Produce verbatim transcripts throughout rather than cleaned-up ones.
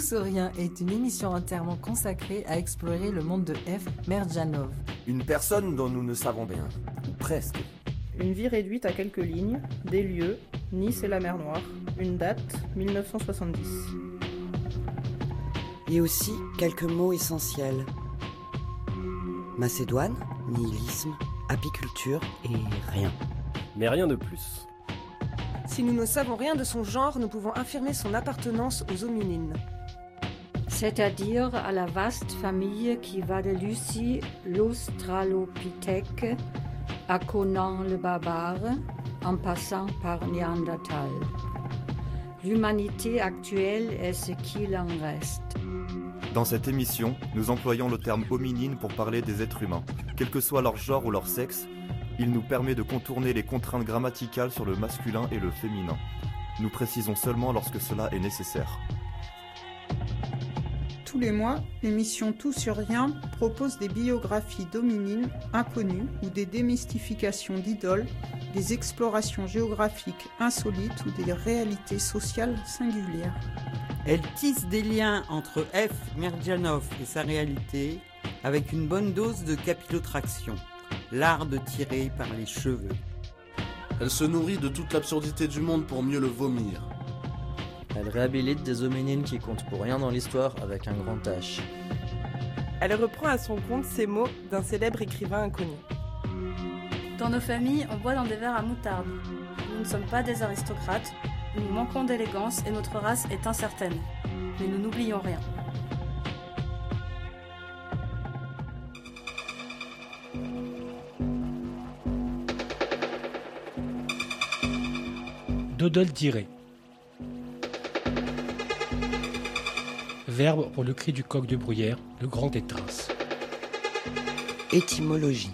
Tous ou rien est une émission entièrement consacrée à explorer le monde de F. Merdjanov. Une personne dont nous ne savons rien, ou presque. Une vie réduite à quelques lignes, des lieux, Nice et la mer Noire, une date, mille neuf cent soixante-dix. Et aussi quelques mots essentiels. Macédoine, nihilisme, apiculture et rien. Mais rien de plus. Si nous ne savons rien de son genre, nous pouvons affirmer son appartenance aux hominines. C'est-à-dire à la vaste famille qui va de Lucie, l'Australopithèque, à Conan le barbare, en passant par Néandertal. L'humanité actuelle est ce qu'il en reste. Dans cette émission, nous employons le terme hominine pour parler des êtres humains. Quel que soit leur genre ou leur sexe, il nous permet de contourner les contraintes grammaticales sur le masculin et le féminin. Nous précisons seulement lorsque cela est nécessaire. Tous les mois, l'émission Tout sur rien propose des biographies d'hominines inconnues ou des démystifications d'idoles, des explorations géographiques insolites ou des réalités sociales singulières. Elle tisse des liens entre F. Merdjanov et sa réalité avec une bonne dose de capillotraction, l'art de tirer par les cheveux. Elle se nourrit de toute l'absurdité du monde pour mieux le vomir. Elle réhabilite des hominines qui comptent pour rien dans l'histoire avec un grand H. Elle reprend à son compte ces mots d'un célèbre écrivain inconnu. Dans nos familles, on boit dans des verres à moutarde. Nous ne sommes pas des aristocrates, nous manquons d'élégance et notre race est incertaine. Mais nous n'oublions rien. Dodel dirait. Verbe pour le cri du coq de bruyère, le grand détrince. Étymologie.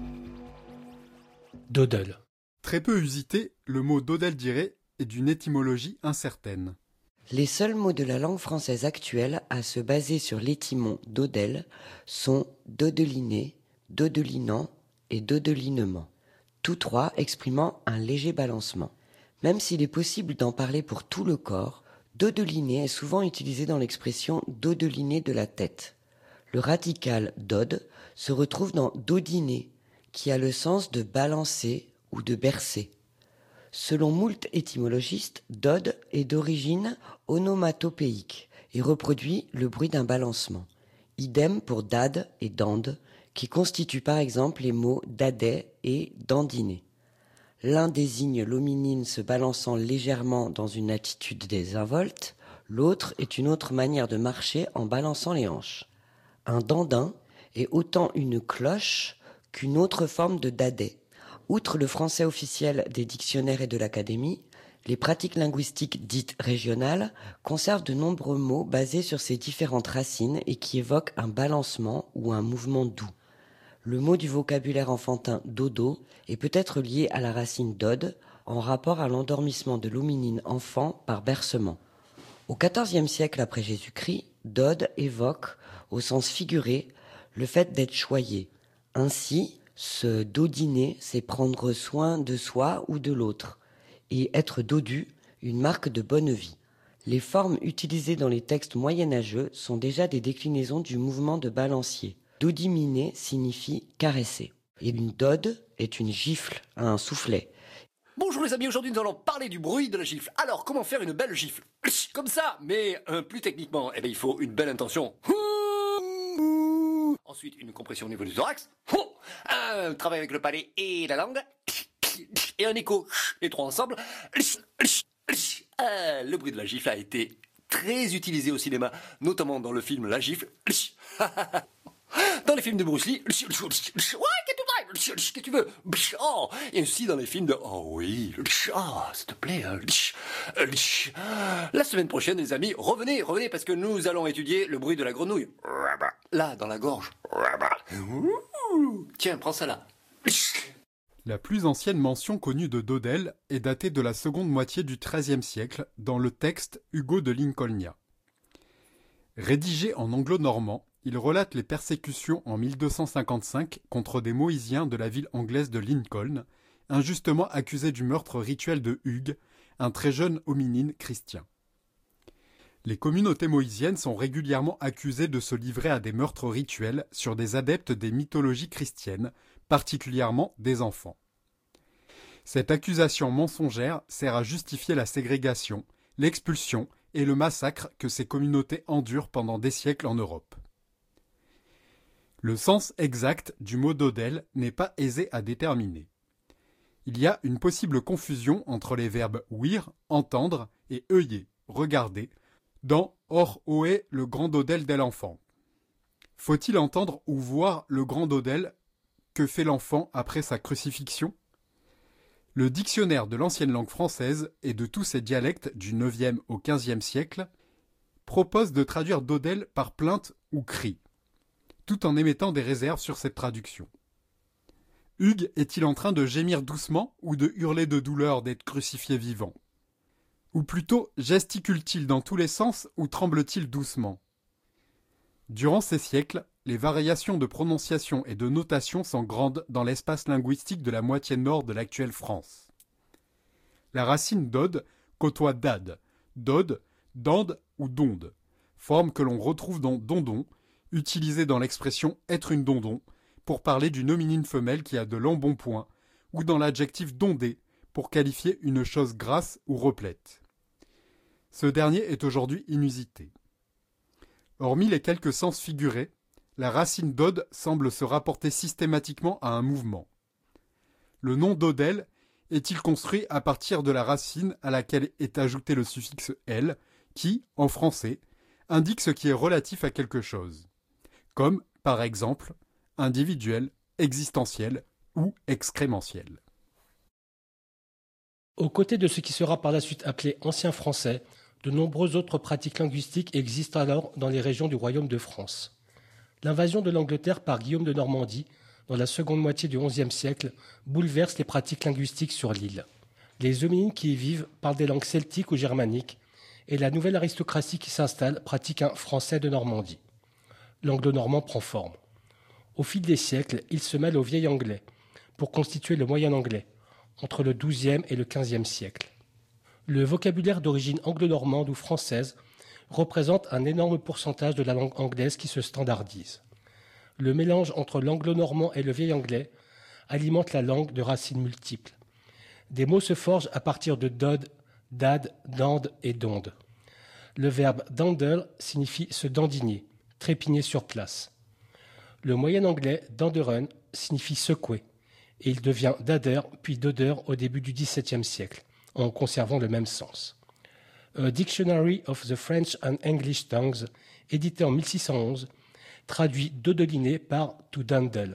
Dodel. Très peu usité, le mot dodel dirait est d'une étymologie incertaine. Les seuls mots de la langue française actuelle à se baser sur l'étymon dodel sont dodeliné, dodelinant et dodelinement, tous trois exprimant un léger balancement. Même s'il est possible d'en parler pour tout le corps, dodeliner est souvent utilisé dans l'expression dodeliner de la tête. Le radical dod se retrouve dans dodiner, qui a le sens de balancer ou de bercer. Selon moult étymologistes, dod est d'origine onomatopéique et reproduit le bruit d'un balancement. Idem pour dad et dande, qui constituent par exemple les mots dadet et dandiner. L'un désigne l'hominine se balançant légèrement dans une attitude désinvolte, l'autre est une autre manière de marcher en balançant les hanches. Un dandin est autant une cloche qu'une autre forme de dadet. Outre le français officiel des dictionnaires et de l'Académie, les pratiques linguistiques dites régionales conservent de nombreux mots basés sur ces différentes racines et qui évoquent un balancement ou un mouvement doux. Le mot du vocabulaire enfantin dodo est peut-être lié à la racine dod en rapport à l'endormissement de l'hominine enfant par bercement. Au quatorzième siècle après Jésus-Christ, dod évoque, au sens figuré, le fait d'être choyé. Ainsi, se dodiner, c'est prendre soin de soi ou de l'autre, et être dodu, une marque de bonne vie. Les formes utilisées dans les textes moyenâgeux sont déjà des déclinaisons du mouvement de balancier. Dodiminer signifie caresser. Et une dode est une gifle, un soufflet. Bonjour les amis, aujourd'hui nous allons parler du bruit de la gifle. Alors, comment faire une belle gifle? Comme ça, mais euh, plus techniquement, eh bien, il faut une belle intention. Ensuite, une compression au niveau du thorax. Un travail avec le palais et la langue. Et un écho. Les trois ensemble. Euh, le bruit de la gifle a été très utilisé au cinéma, notamment dans le film La Gifle. Dans les films de Bruce Lee. Ouais, qu'est-ce que tu veux? Oh, et aussi dans les films de... Oh oui. Oh, s'il te plaît. La semaine prochaine, les amis, revenez, revenez, parce que nous allons étudier le bruit de la grenouille. Là, dans la gorge. Tiens, prends ça là. La plus ancienne mention connue de dodel est datée de la seconde moitié du treizième siècle dans le texte Hugo de Lincolnia. Rédigé en anglo-normand, il relate les persécutions en mille deux cent cinquante-cinq contre des Moïsiens de la ville anglaise de Lincoln, injustement accusés du meurtre rituel de Hugues, un très jeune hominine chrétien. Les communautés moïsiennes sont régulièrement accusées de se livrer à des meurtres rituels sur des adeptes des mythologies chrétiennes, particulièrement des enfants. Cette accusation mensongère sert à justifier la ségrégation, l'expulsion et le massacre que ces communautés endurent pendant des siècles en Europe. Le sens exact du mot dodel n'est pas aisé à déterminer. Il y a une possible confusion entre les verbes ouïr, entendre, et œiller, regarder, dans Or oé, le grand dodel de l'enfant. Faut-il entendre ou voir le grand dodel que fait l'enfant après sa crucifixion? Le dictionnaire de l'ancienne langue française et de tous ses dialectes du neuvième au quinzième siècle propose de traduire dodel par plainte ou cri, tout en émettant des réserves sur cette traduction. Hugues est-il en train de gémir doucement ou de hurler de douleur d'être crucifié vivant? Ou plutôt, gesticule-t-il dans tous les sens ou tremble-t-il doucement? Durant ces siècles, les variations de prononciation et de notation sont grandes dans l'espace linguistique de la moitié nord de l'actuelle France. La racine dod côtoie dad, dod, dande ou donde, forme que l'on retrouve dans dondon, utilisée dans l'expression être une dondon, pour parler d'une hominine femelle qui a de l'embonpoint, ou dans l'adjectif dondé, pour qualifier une chose grasse ou replète. Ce dernier est aujourd'hui inusité. Hormis les quelques sens figurés, la racine dod semble se rapporter systématiquement à un mouvement. Le nom dodel est-il construit à partir de la racine à laquelle est ajouté le suffixe l, qui, en français, indique ce qui est relatif à quelque chose, comme, par exemple, individuel, existentiel ou excrémentiel. Aux côtés de ce qui sera par la suite appelé ancien français, de nombreuses autres pratiques linguistiques existent alors dans les régions du royaume de France. L'invasion de l'Angleterre par Guillaume de Normandie, dans la seconde moitié du onzième siècle, bouleverse les pratiques linguistiques sur l'île. Les hominines qui y vivent parlent des langues celtiques ou germaniques, et la nouvelle aristocratie qui s'installe pratique un français de Normandie. L'anglo-normand prend forme. Au fil des siècles, il se mêle au vieil anglais, pour constituer le moyen anglais, entre le douzième et le quinzième siècle. Le vocabulaire d'origine anglo-normande ou française représente un énorme pourcentage de la langue anglaise qui se standardise. Le mélange entre l'anglo-normand et le vieil anglais alimente la langue de racines multiples. Des mots se forgent à partir de dod, dad, dande et donde. Le verbe dandle signifie se dandiner, trépigner sur place. Le moyen anglais danderen signifie secouer, et il devient dadder puis dodder au début du dix-septième siècle, en conservant le même sens. A Dictionary of the French and English Tongues, édité en mille six cent onze, traduit dodeliné par to dandle.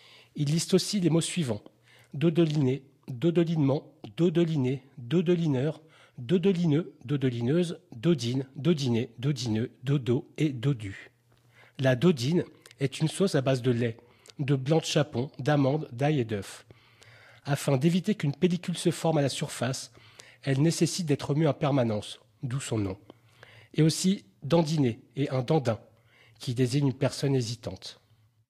Il liste aussi les mots suivants: dodeliné, dodelinement, dodeliné, dodelineur, dodelineux, dodelineuse, dodine, dodiné, dodineux, dodo et dodu. La dodine est une sauce à base de lait, de blanc de chapon, d'amandes, d'ail et d'œufs. Afin d'éviter qu'une pellicule se forme à la surface, elle nécessite d'être mue en permanence, d'où son nom. Et aussi dandiner et un dandin, qui désigne une personne hésitante.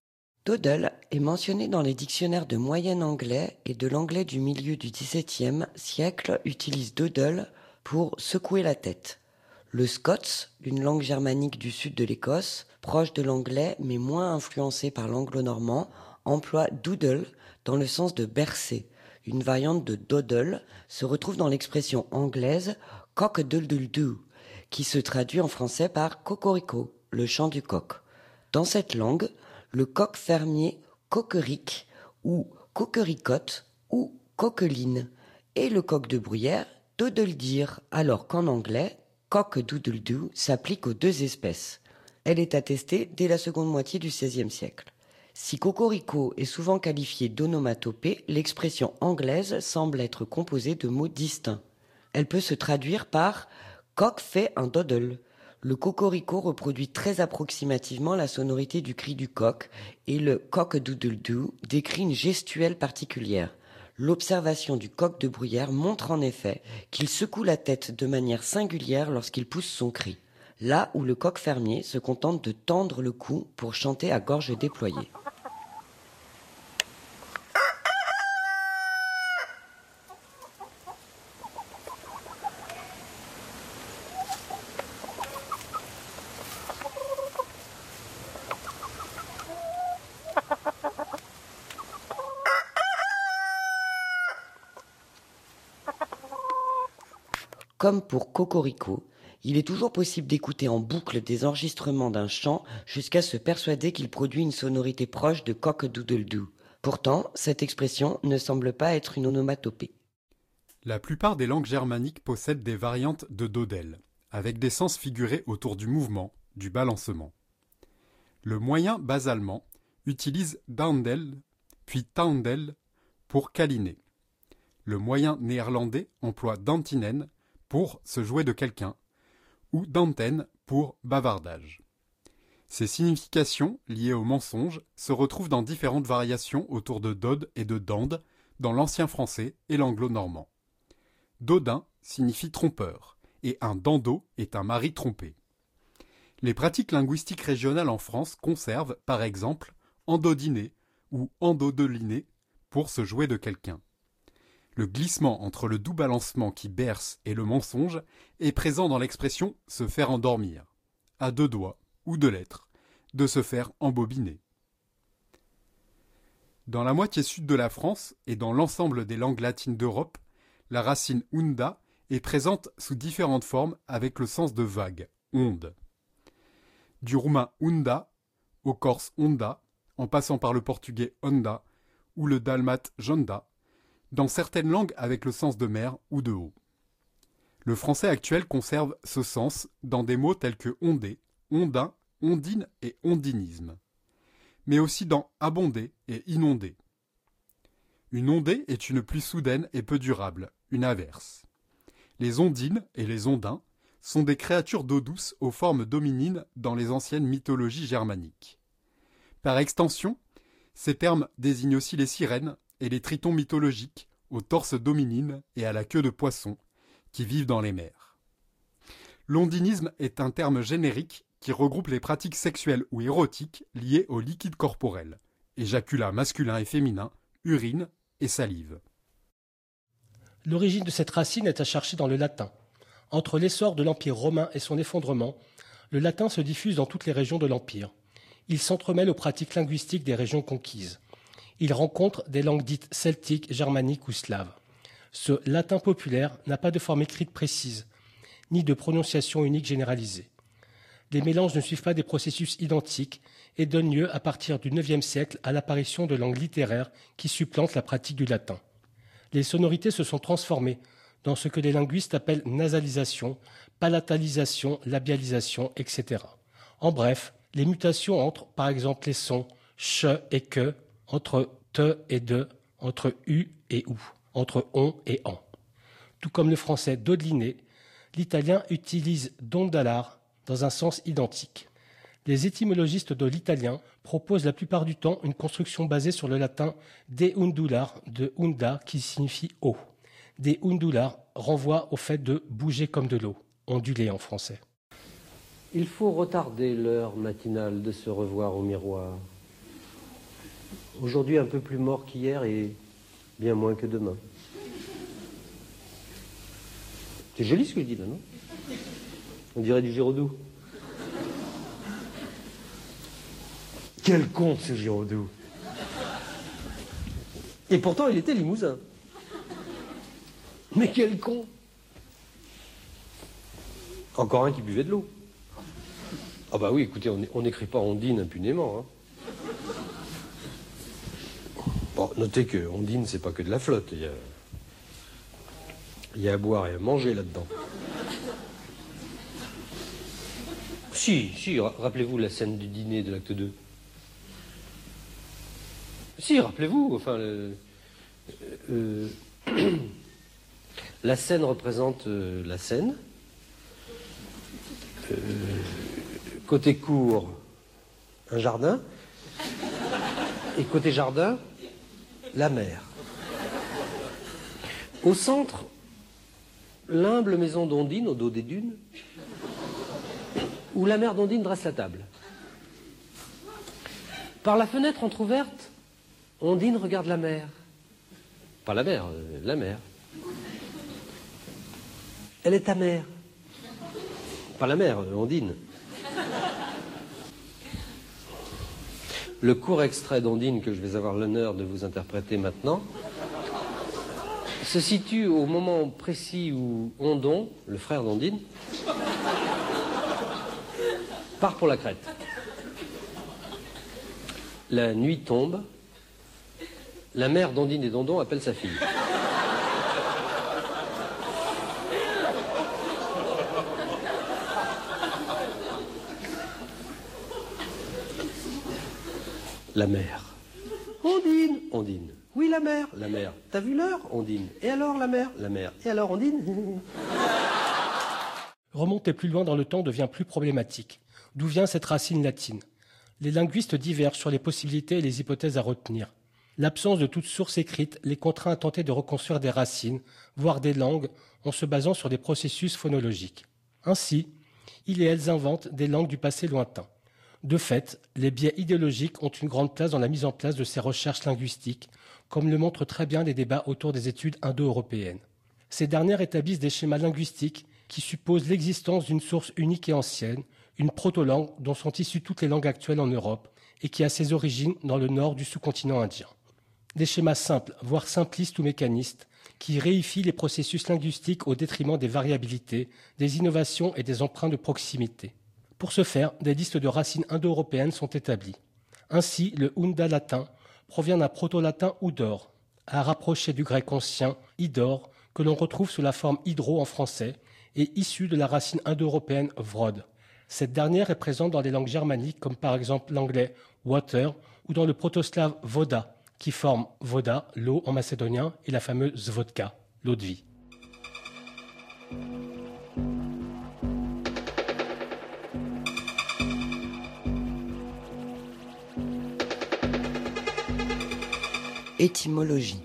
Dodel est mentionné dans les dictionnaires de moyen anglais et de l'anglais du milieu du dix-septième siècle utilise dodel pour secouer la tête. Le scots, une langue germanique du sud de l'Écosse, proche de l'anglais mais moins influencée par l'anglo-normand, emploie doodle dans le sens de bercer. Une variante de dodel se retrouve dans l'expression anglaise cock-a-doodle-doo, qui se traduit en français par cocorico, le chant du coq. Dans cette langue, le coq fermier coquerique ou coquericote ou coqueline et le coq de bruyère doodle-dire, alors qu'en anglais, cock-a-doodle-doo s'applique aux deux espèces. Elle est attestée dès la seconde moitié du seizième siècle. Si cocorico est souvent qualifié d'onomatopée, l'expression anglaise semble être composée de mots distincts. Elle peut se traduire par « coq fait un dodle ». Le cocorico reproduit très approximativement la sonorité du cri du coq et le cock-a-doodle-doo décrit une gestuelle particulière. L'observation du coq de bruyère montre en effet qu'il secoue la tête de manière singulière lorsqu'il pousse son cri, là où le coq fermier se contente de tendre le cou pour chanter à gorge déployée. Comme pour Cocorico, il est toujours possible d'écouter en boucle des enregistrements d'un chant jusqu'à se persuader qu'il produit une sonorité proche de cock-a-doodle-doo. Pourtant, cette expression ne semble pas être une onomatopée. La plupart des langues germaniques possèdent des variantes de dodel, avec des sens figurés autour du mouvement, du balancement. Le moyen bas-allemand utilise dandel, puis taundel pour câliner. Le moyen néerlandais emploie dantinen pour se jouer de quelqu'un, ou danten pour bavardage. Ces significations, liées au mensonge, se retrouvent dans différentes variations autour de dod et de dande dans l'ancien français et l'anglo-normand. Dodin signifie trompeur, et un dando est un mari trompé. Les pratiques linguistiques régionales en France conservent, par exemple, endodiner ou endodoliner pour se jouer de quelqu'un. Le glissement entre le doux balancement qui berce et le mensonge est présent dans l'expression « se faire endormir », à deux doigts ou deux lettres, de se faire embobiner. Dans la moitié sud de la France et dans l'ensemble des langues latines d'Europe, la racine unda est présente sous différentes formes avec le sens de vague, onde. Du roumain unda au corse onda, en passant par le portugais onda ou le dalmate jonda, dans certaines langues avec le sens de mer ou de haut. Le français actuel conserve ce sens dans des mots tels que ondé, ondin, ondine et ondinisme, mais aussi dans abonder et inonder. Une ondée est une pluie soudaine et peu durable, une averse. Les ondines et les ondins sont des créatures d'eau douce aux formes dominines dans les anciennes mythologies germaniques. Par extension, ces termes désignent aussi les sirènes et les tritons mythologiques au torse dominine et à la queue de poisson qui vivent dans les mers. L'ondinisme est un terme générique qui regroupe les pratiques sexuelles ou érotiques liées au liquide corporel, éjaculat masculin et féminin, urine et salive. L'origine de cette racine est à chercher dans le latin. Entre l'essor de l'Empire romain et son effondrement, le latin se diffuse dans toutes les régions de l'Empire. Il s'entremêle aux pratiques linguistiques des régions conquises. Il rencontre des langues dites celtiques, germaniques ou slaves. Ce latin populaire n'a pas de forme écrite précise, ni de prononciation unique généralisée. Les mélanges ne suivent pas des processus identiques et donnent lieu à partir du neuvième siècle à l'apparition de langues littéraires qui supplantent la pratique du latin. Les sonorités se sont transformées dans ce que les linguistes appellent nasalisation, palatalisation, labialisation, et cetera. En bref, les mutations entre, par exemple, les sons ch et que, entre te et de, entre u et ou, entre on et en. Tout comme le français dodeliné, l'italien utilise dondalar dans un sens identique. Les étymologistes de l'italien proposent la plupart du temps une construction basée sur le latin deundular de unda qui signifie eau. Deundular renvoie au fait de bouger comme de l'eau, onduler en français. Il faut retarder l'heure matinale de se revoir au miroir. Aujourd'hui un peu plus mort qu'hier et bien moins que demain. C'est joli ce que je dis là, non? On dirait du Giraudoux. Quel con ce Giraudoux! Et pourtant il était limousin. Mais quel con! Encore un qui buvait de l'eau. Ah bah oui, écoutez, on n'écrit pas Ondine impunément. Hein. Bon, notez que Ondine, c'est pas que de la flotte. Il y a, il y a à boire et à manger là-dedans. Si, si, rappelez-vous la scène du dîner de l'acte deux. Si, rappelez-vous, enfin, le, euh, euh, la scène représente euh, la Seine. Euh, côté cour, un jardin. Et côté jardin, la mer. Au centre, l'humble maison d'Ondine au dos des dunes, où la mère d'Ondine dresse la table. Par la fenêtre entr'ouverte, Ondine regarde la mer. Pas la mer, euh, la mer. Elle est ta mère. Pas la mère, euh, Ondine. Le court extrait d'Ondine que je vais avoir l'honneur de vous interpréter maintenant se situe au moment précis où Ondon, le frère d'Ondine, part pour la crête. La nuit tombe. La mère d'Ondine et d'Ondon appelle sa fille. La mère. Ondine, Ondine. Oui, la mère, la mère. T'as vu l'heure, Ondine? Et alors, la mère, la mère. Et alors, Ondine? Remonter plus loin dans le temps devient plus problématique. D'où vient cette racine latine? Les linguistes divergent sur les possibilités et les hypothèses à retenir. L'absence de toute source écrite les contraint à tenter de reconstruire des racines, voire des langues, en se basant sur des processus phonologiques. Ainsi, ils et elles inventent des langues du passé lointain. De fait, les biais idéologiques ont une grande place dans la mise en place de ces recherches linguistiques, comme le montrent très bien les débats autour des études indo-européennes. Ces dernières établissent des schémas linguistiques qui supposent l'existence d'une source unique et ancienne, une proto-langue dont sont issues toutes les langues actuelles en Europe et qui a ses origines dans le nord du sous-continent indien. Des schémas simples, voire simplistes ou mécanistes, qui réifient les processus linguistiques au détriment des variabilités, des innovations et des emprunts de proximité. Pour ce faire, des listes de racines indo-européennes sont établies. Ainsi, le Unda latin provient d'un proto-latin Udor, à rapprocher du grec ancien Idor, que l'on retrouve sous la forme hydro en français, et issu de la racine indo-européenne vrod. Cette dernière est présente dans les langues germaniques, comme par exemple l'anglais water, ou dans le proto-slave voda, qui forme voda, l'eau en macédonien, et la fameuse vodka, l'eau de vie. Étymologie.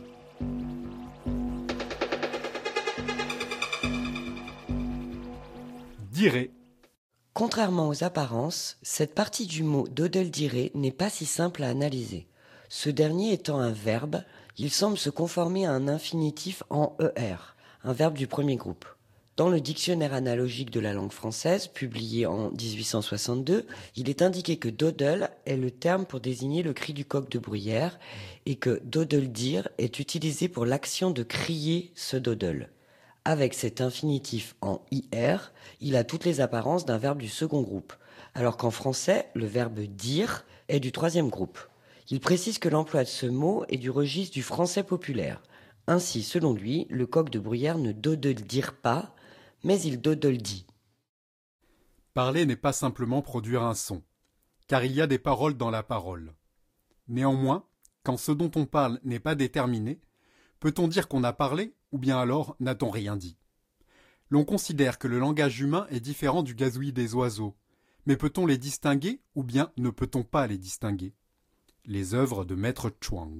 Dire. Contrairement aux apparences, cette partie du mot dodeldire n'est pas si simple à analyser. Ce dernier étant un verbe, il semble se conformer à un infinitif en er, un verbe du premier groupe. Dans le dictionnaire analogique de la langue française, publié en dix-huit cent soixante-deux, il est indiqué que dodel est le terme pour désigner le cri du coq de bruyère et que dodeldir est utilisé pour l'action de crier ce dodel. Avec cet infinitif en ir, il a toutes les apparences d'un verbe du second groupe, alors qu'en français, le verbe dire est du troisième groupe. Il précise que l'emploi de ce mot est du registre du français populaire. Ainsi, selon lui, le coq de bruyère ne dodeldire pas, mais il dodeldit. Parler n'est pas simplement produire un son, car il y a des paroles dans la parole. Néanmoins, quand ce dont on parle n'est pas déterminé, peut-on dire qu'on a parlé, ou bien alors n'a-t-on rien dit? L'on considère que le langage humain est différent du gazouillis des oiseaux, mais peut-on les distinguer, ou bien ne peut-on pas les distinguer? Les œuvres de Maître Chuang.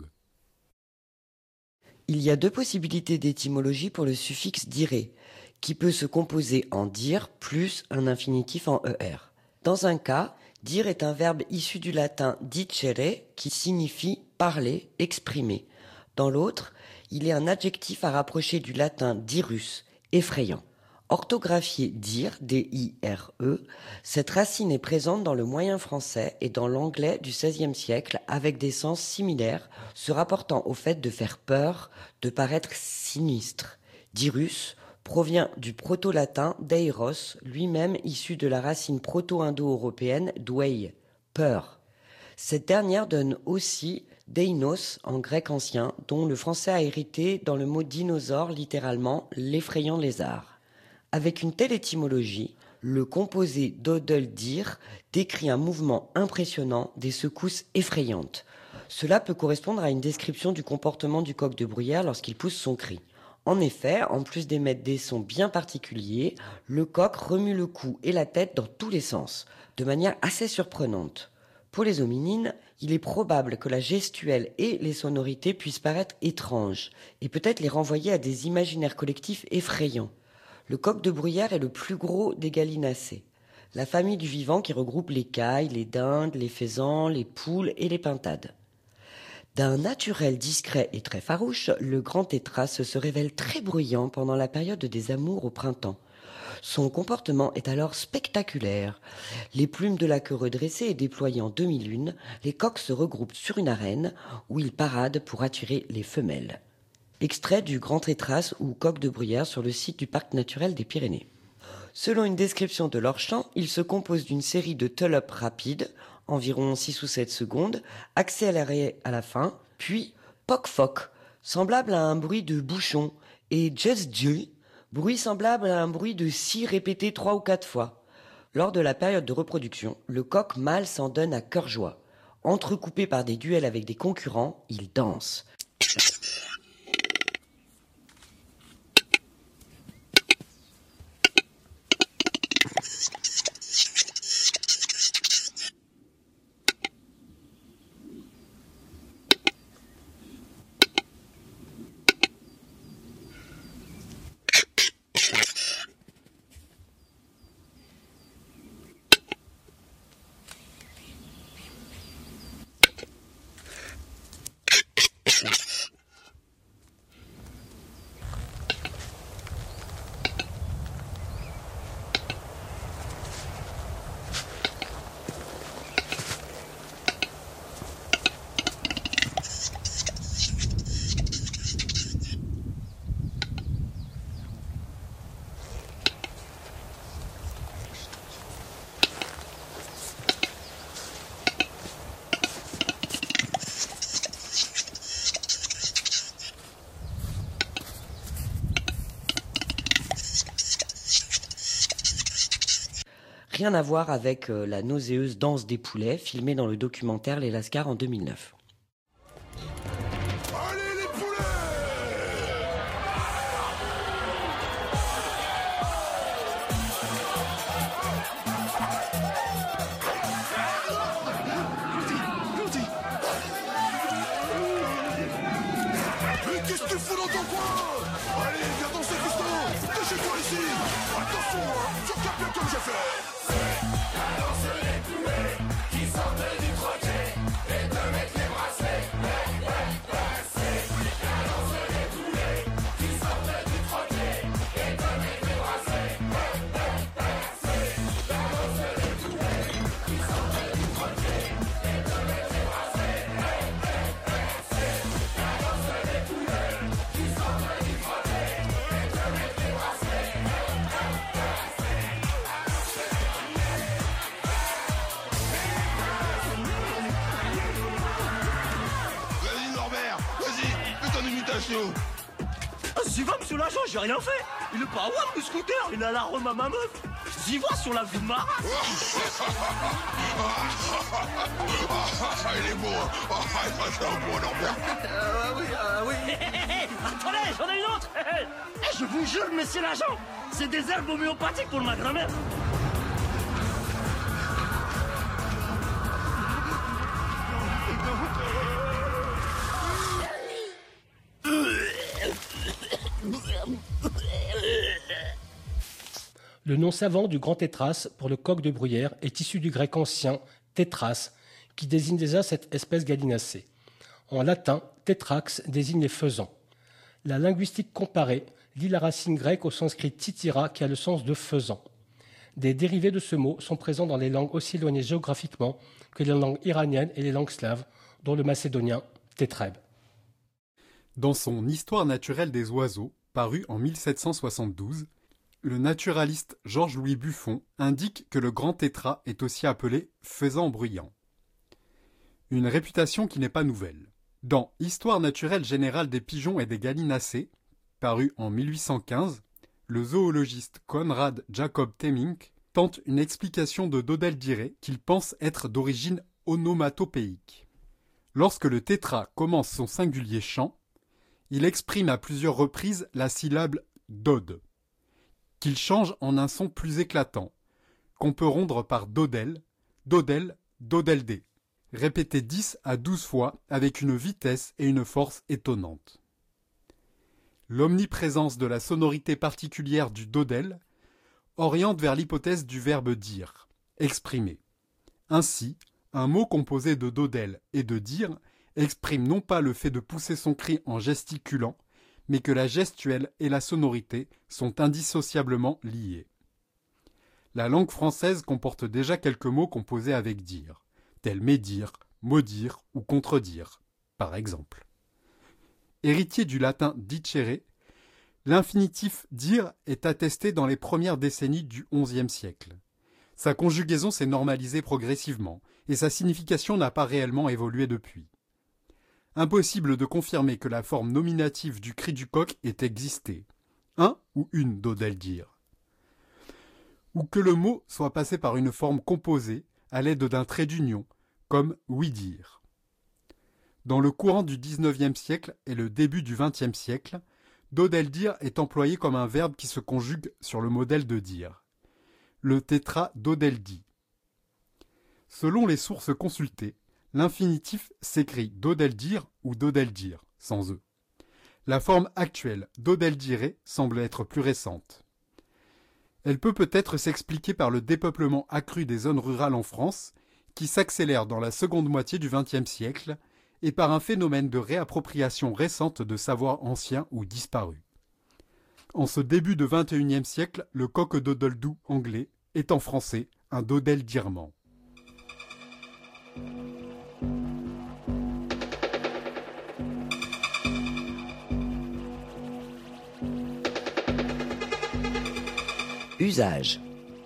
Il y a deux possibilités d'étymologie pour le suffixe dire, qui peut se composer en dire plus un infinitif en er. Dans un cas, dire est un verbe issu du latin dicere, qui signifie parler, exprimer. Dans l'autre, il est un adjectif à rapprocher du latin dirus, effrayant. Orthographié dire, D I R E, cette racine est présente dans le moyen français et dans l'anglais du seizième siècle avec des sens similaires se rapportant au fait de faire peur, de paraître sinistre. Dirus provient du proto-latin deiros, lui-même issu de la racine proto-indo-européenne dwei, peur. Cette dernière donne aussi deinos en grec ancien, dont le français a hérité dans le mot dinosaure, littéralement l'effrayant lézard. Avec une telle étymologie, le composé dodeldir décrit un mouvement impressionnant, des secousses effrayantes. Cela peut correspondre à une description du comportement du coq de bruyère lorsqu'il pousse son cri. En effet, en plus d'émettre des sons bien particuliers, le coq remue le cou et la tête dans tous les sens, de manière assez surprenante. Pour les hominines, il est probable que la gestuelle et les sonorités puissent paraître étranges, et peut-être les renvoyer à des imaginaires collectifs effrayants. Le coq de bruyère est le plus gros des gallinacés, la famille du vivant qui regroupe les cailles, les dindes, les faisans, les poules et les pintades. D'un naturel discret et très farouche, le grand tétras se révèle très bruyant pendant la période des amours au printemps. Son comportement est alors spectaculaire. Les plumes de la queue redressées et déployées en demi-lune, les coqs se regroupent sur une arène où ils paradent pour attirer les femelles. Extrait du Grand Tétras ou coq de bruyère sur le site du parc naturel des Pyrénées. Selon une description de leur chant, il se compose d'une série de tull-up rapides, environ six ou sept secondes, accélérés à la fin, puis poc-foc, semblable à un bruit de bouchon, et just Dieu, bruit semblable à un bruit de scie répété trois ou quatre fois. Lors de la période de reproduction, le coq mâle s'en donne à cœur joie. Entrecoupé par des duels avec des concurrents, il danse. Rien à voir avec euh, la nauséeuse danse des poulets, filmée dans le documentaire Les Lascars en deux mille neuf. Allez les poulets! Mais qu'est-ce que tu fous dans ton coin? Allez, viens danser, Fiston! Dégage-toi ici! Attention, hein, tu capes bien comme j'ai fait! La danse des poulets qui sortent du trottier et te mettent les bracelets. Ouais, ouais, ouais, c'est la danse des poulets qui sortent du trottier et te mettent les bracelets. Ouais, ouais, ouais, c'est la danse des poulets qui sortent du trottier et te mettent les bracelets. Ouais, ouais, ouais, c'est la danse des poulets qui sortent du trottier et te mettent les bracelets. J'y va, monsieur l'agent, j'ai rien fait. Il est pas à le scooter, il a la rhum à ma meuf. J'y vois sur la vue de ma race. Il est beau, hein. Ah, c'est un beau Norbert. Euh, oui, euh, oui. Hé, hé, hé, attendez, j'en ai une autre. Eh, je vous jure, monsieur l'agent, c'est des herbes homéopathiques pour ma grand-mère. Le nom savant du grand tétras pour le coq de bruyère est issu du grec ancien tétras, qui désigne déjà cette espèce gallinacée. En latin, tétrax désigne les faisans. La linguistique comparée lie la racine grecque au sanskrit titira qui a le sens de faisan. Des dérivés de ce mot sont présents dans les langues aussi éloignées géographiquement que les langues iraniennes et les langues slaves, dont le macédonien tétreb. Dans son Histoire naturelle des oiseaux, paru en mille sept cent soixante-douze, le naturaliste Georges-Louis Buffon indique que le grand tétras est aussi appelé faisan bruyant. Une réputation qui n'est pas nouvelle. Dans Histoire naturelle générale des pigeons et des gallinacés, paru en mille huit cent quinze, le zoologiste Konrad Jacob Temminck tente une explication de Dodel d'Iré qu'il pense être d'origine onomatopéique. Lorsque le tétras commence son singulier chant, il exprime à plusieurs reprises la syllabe dod, qu'il change en un son plus éclatant, qu'on peut rondre par dodel, dodel, dodeldé, répété dix à douze fois avec une vitesse et une force étonnantes. L'omniprésence de la sonorité particulière du dodel oriente vers l'hypothèse du verbe dire, exprimer. Ainsi, un mot composé de dodel et de dire exprime non pas le fait de pousser son cri en gesticulant, mais que la gestuelle et la sonorité sont indissociablement liées. La langue française comporte déjà quelques mots composés avec dire, tels médire, maudire ou contredire, par exemple. Héritier du latin dicere, l'infinitif dire est attesté dans les premières décennies du onzième siècle. Sa conjugaison s'est normalisée progressivement et sa signification n'a pas réellement évolué depuis. Impossible de confirmer que la forme nominative du cri du coq ait existé. Un ou une dodel dire. Ou que le mot soit passé par une forme composée à l'aide d'un trait d'union, comme oui dire. Dans le courant du dix-neuvième siècle et le début du vingtième siècle, dodel dire est employé comme un verbe qui se conjugue sur le modèle de dire. Le tétra dodel dit. Selon les sources consultées, l'infinitif s'écrit dodel dire ou dodel dire, sans e. La forme actuelle dodel dire semble être plus récente. Elle peut peut-être s'expliquer par le dépeuplement accru des zones rurales en France, qui s'accélère dans la seconde moitié du vingtième siècle, et par un phénomène de réappropriation récente de savoirs anciens ou disparus. En ce début de vingt et unième siècle, le coq-doodle-doo anglais est en français un dodel direment. Usage.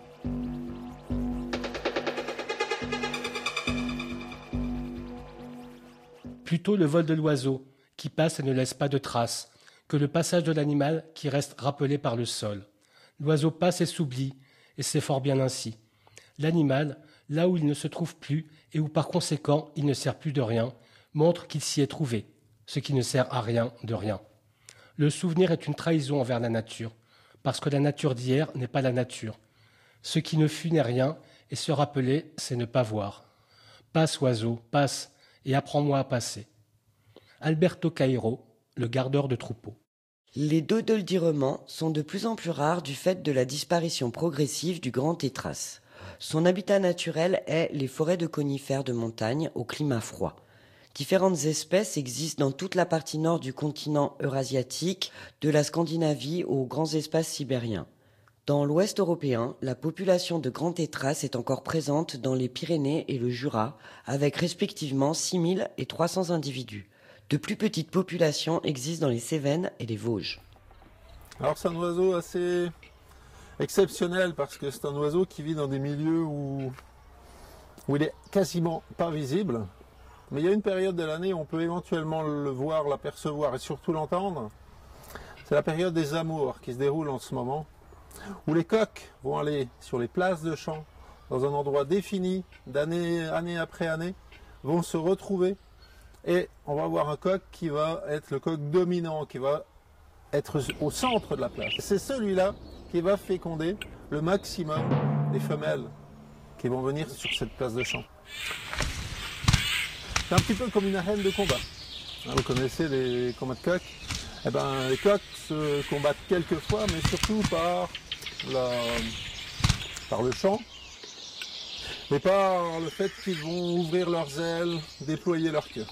Plutôt le vol de l'oiseau, qui passe et ne laisse pas de traces, que le passage de l'animal qui reste rappelé par le sol. L'oiseau passe et s'oublie, et c'est fort bien ainsi. L'animal, là où il ne se trouve plus, et où par conséquent il ne sert plus de rien, montre qu'il s'y est trouvé, ce qui ne sert à rien de rien. Le souvenir est une trahison envers la nature, parce que la nature d'hier n'est pas la nature. Ce qui ne fut n'est rien, et se rappeler, c'est ne pas voir. Passe, oiseau, passe, et apprends-moi à passer. Alberto Cairo, le gardeur de troupeau. Les dodeldirements sont de plus en plus rares du fait de la disparition progressive du grand tétras. Son habitat naturel est les forêts de conifères de montagne au climat froid. Différentes espèces existent dans toute la partie nord du continent eurasiatique, de la Scandinavie aux grands espaces sibériens. Dans l'ouest européen, la population de grands tétras est encore présente dans les Pyrénées et le Jura, avec respectivement six mille et trois cents individus. De plus petites populations existent dans les Cévennes et les Vosges. Alors c'est un oiseau assez exceptionnel parce que c'est un oiseau qui vit dans des milieux où, où il est quasiment pas visible. Mais il y a une période de l'année où on peut éventuellement le voir, l'apercevoir et surtout l'entendre. C'est la période des amours qui se déroule en ce moment, où les coqs vont aller sur les places de champs, dans un endroit défini, d'année année après année, vont se retrouver. Et on va avoir un coq qui va être le coq dominant, qui va être au centre de la place. C'est celui-là qui va féconder le maximum des femelles qui vont venir sur cette place de champ. C'est un petit peu comme une arène de combat. Vous connaissez les combats de coqs. Eh ben, les coqs se combattent quelques fois, mais surtout par, la, par le chant, mais par le fait qu'ils vont ouvrir leurs ailes, déployer leur queue.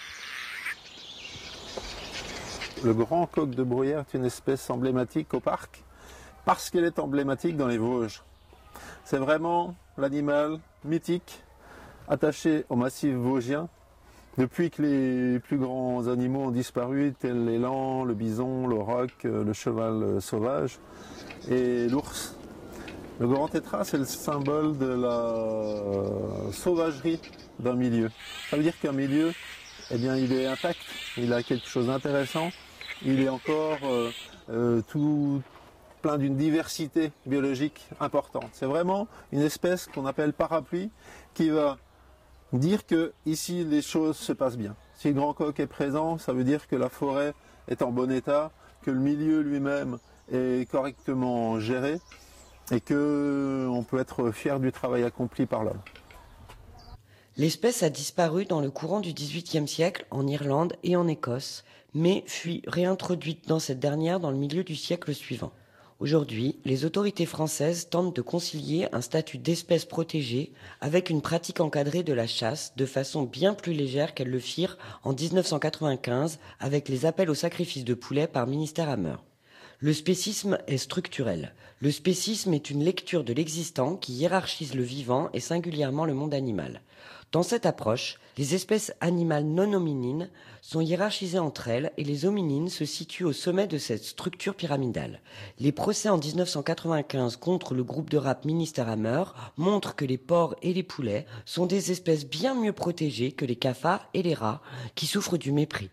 Le grand coq de bruyère est une espèce emblématique au parc, parce qu'elle est emblématique dans les Vosges. C'est vraiment l'animal mythique, attaché au massif vosgien, depuis que les plus grands animaux ont disparu, tels l'élan, le bison, le roc, le cheval sauvage et l'ours. Le grand tétras, c'est le symbole de la sauvagerie d'un milieu. Ça veut dire qu'un milieu, eh bien, il est intact, il a quelque chose d'intéressant, il est encore euh, euh, tout plein d'une diversité biologique importante. C'est vraiment une espèce qu'on appelle parapluie qui va dire que ici les choses se passent bien. Si le grand coq est présent, ça veut dire que la forêt est en bon état, que le milieu lui-même est correctement géré et que on peut être fier du travail accompli par l'homme. L'espèce a disparu dans le courant du dix-huitième siècle en Irlande et en Écosse, mais fut réintroduite dans cette dernière dans le milieu du siècle suivant. Aujourd'hui, les autorités françaises tentent de concilier un statut d'espèce protégée avec une pratique encadrée de la chasse de façon bien plus légère qu'elles le firent en dix-neuf cent quatre-vingt-quinze avec les appels au sacrifice de poulets par Ministère Hammer. Le spécisme est structurel. Le spécisme est une lecture de l'existant qui hiérarchise le vivant et singulièrement le monde animal. Dans cette approche, les espèces animales non hominines sont hiérarchisées entre elles et les hominines se situent au sommet de cette structure pyramidale. Les procès en dix-neuf cent quatre-vingt-quinze contre le groupe de rap Minister Hammer montrent que les porcs et les poulets sont des espèces bien mieux protégées que les cafards et les rats qui souffrent du mépris.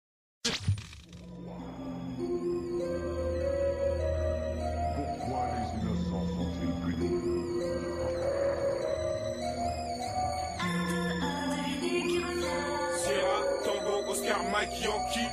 Mike Yankee.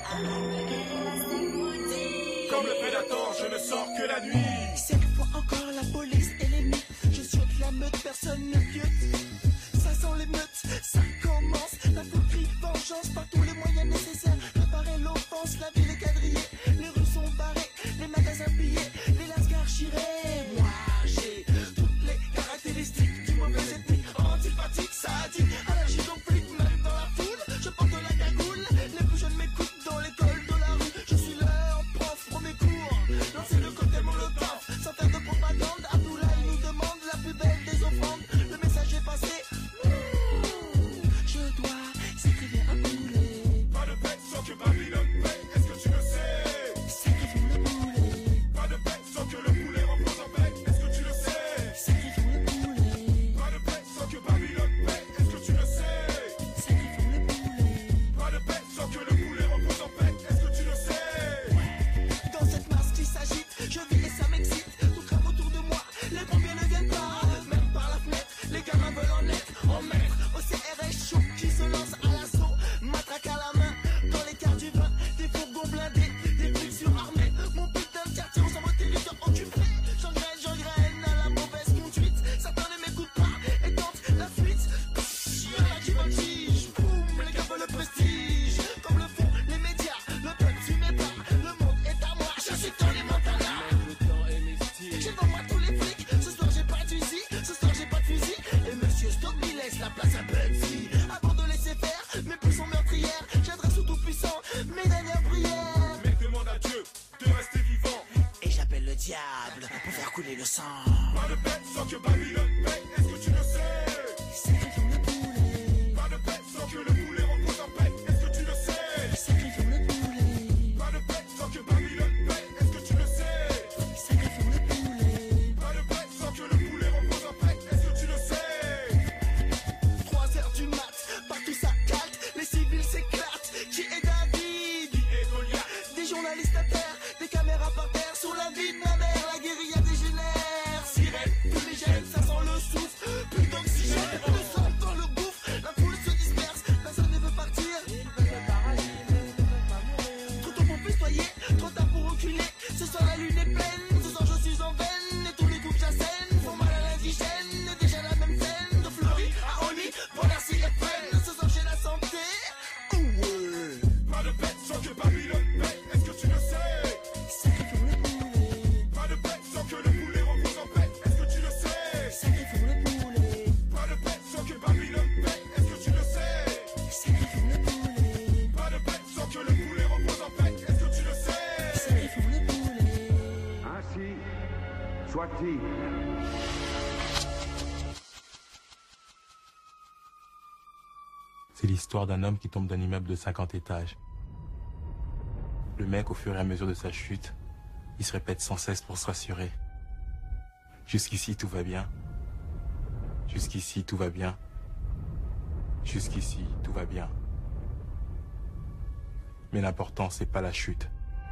Comme le prédateur, je ne sors que la nuit. Cette fois encore la police et les mythes. Je suis la meute, personne ne pieux. Ça sent les meutes, ça commence. La foule crie vengeance par tous les moyens nécessaires. Réparer l'offense, la ville est quadrillée. Les rues sont barrées, les magasins pillés, les lascars chirés. Moi j'ai toutes les caractéristiques du mauvais ethnie. Antipathique, sadique, allergique au flic, même dans la foule. Je porte la cagoule. Je m'écoute dans l'école de la rue. Je suis leur prof, premier cours. Lancer le côté molotov, sans faire de propagande. Abdoulaye nous demande la plus belle des offrandes. Le message est passé. Je dois sacrifier un poulet. Pas de bête sans que Babylone paye. Est-ce que tu le sais? Sacrifions le poulet. Pas de bête sans que le poulet repose en paix. Est-ce que tu le sais? Sacrifions le poulet. Pas de bête sans que Babylone paye. Est-ce que tu le sais? Sacrifions le poulet. Pas de bête sans que le poulet repose en paix. Est-ce que tu le sais? Dans cette masse qui s'agite, je vis et ça m'excite. Tout crame autour de moi, les pompiers ne viennent pas. Même par la fenêtre, les gamins veulent en être en maître. Au C R S chaud qui se lance à l'assaut. Matraque à la main, dans les quarts du vin. Des fourgons blindés, des flics surarmés. Mon putain de quartier ressemble au territoire occupé. J'engraine, j'engraine à la mauvaise conduite. Satan ne m'écoute pas et tente la fuite. Y'en a qui voltigent, boum, les gars veulent le prestige. Comme le font les médias, le peuple suit mes pas. Le monde est à moi, je suis Tony Montana. J'ai devant moi tous les flics. Ce soir j'ai pas de fusil, ce soir j'ai pas de fusil. Et monsieur Stop il laisse la place à Bugsy. Avant de laisser faire mes pulsions meurtrières, j'adresse au tout-puissant mes dernières prières. Mais demande à Dieu de rester vivant. Et j'appelle le diable pour faire couler le sang. Pas de bête sans que Babylone paye. Est-ce que tu le sais? Sacrifions le poulet. Pas de bête sans que le poulet repose en paix. Est-ce que tu le sais? Sacrifions le poulet. Pas de bête sans que Babylone paye. Est-ce que tu le sais? Sacrifions le poulet. Pas de bête sans que le poulet repose en paix. Est-ce que tu le sais? Trois heures du mat, partout ça calte. Les civils s'éclatent. Qui est David? Qui est Goliath? Des journalistes à terre, des caméras par terre. Sur la vie de ma mère, la guérilla dégénère. Sirène, fumigène, ça sent le souffle. Plus d'oxygène, le sang dans le gouffre. La foule se disperse, personne ne veut partir. Trop tôt pour festoyer, trop tard pour reculer. Ce soir la lune est pleine, ce soir je suis en veine. Et tous les groupes j'assène, font mal à l'indigène. Déjà la même scène, de Fleury à Oli, pour la C F N. Ce soir j'ai la santé. Ouais. Pas de bête sans que Babylone paye. Est-ce que tu le sais? Sacrifions le poulet. Pas de bête sans que le poulet repose en paix. Est-ce que tu le sais? Sacrifions le poulet. Pas de bête sans que Babylone paye. Est-ce que tu le sais? Sacrifions le poulet. Pas de bête sans que le poulet repose en paix. Est-ce que tu le sais? Sacrifions le poulet. Ainsi soit-il. C'est l'histoire d'un homme qui tombe d'un immeuble de cinquante étages. Le mec, au fur et à mesure de sa chute, il se répète sans cesse pour se rassurer. Jusqu'ici, tout va bien. Jusqu'ici, tout va bien. Jusqu'ici, tout va bien. Mais l'important, c'est pas la chute.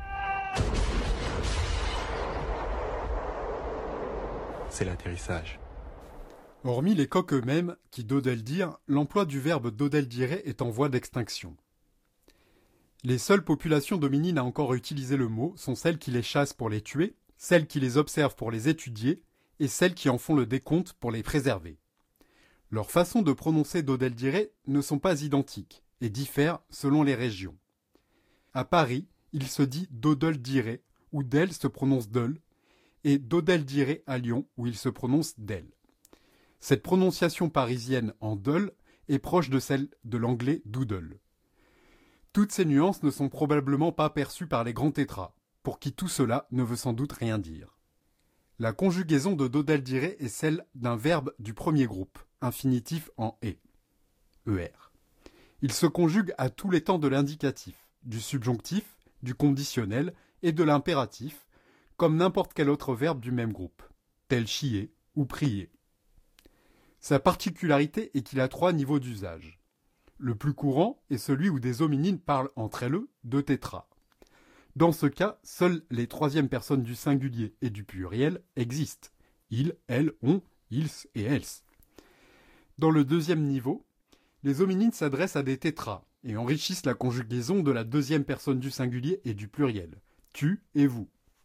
C'est l'atterrissage. Hormis les coqs eux-mêmes, qui dodellent dire, l'emploi du verbe dodel dire est en voie d'extinction. Les seules populations dominines à encore utiliser le mot sont celles qui les chassent pour les tuer, celles qui les observent pour les étudier, et celles qui en font le décompte pour les préserver. Leurs façons de prononcer dodel dire ne sont pas identiques, et diffèrent selon les régions. À Paris, il se dit dodel dire, où del se prononce deul, et dodel dire à Lyon, où il se prononce del. Cette prononciation parisienne en deul est proche de celle de l'anglais doodle. Toutes ces nuances ne sont probablement pas perçues par les grands tétras. pour qui tout cela ne veut sans doute rien dire. La conjugaison de Dodel-Diré est celle d'un verbe du premier groupe, infinitif en « est », E R. Il se conjugue à tous les temps de l'indicatif, du subjonctif, du conditionnel et de l'impératif, comme n'importe quel autre verbe du même groupe, tel chier ou prier. Sa particularité est qu'il a trois niveaux d'usage. Le plus courant est celui où des hominines parlent entre elles de tétra. Dans ce cas, seules les troisièmes personnes du singulier et du pluriel existent. Il, elle, on, ils et elles. Dans le deuxième niveau, les hominines s'adressent à des tétras et enrichissent la conjugaison de la deuxième personne du singulier et du pluriel, tu et vous.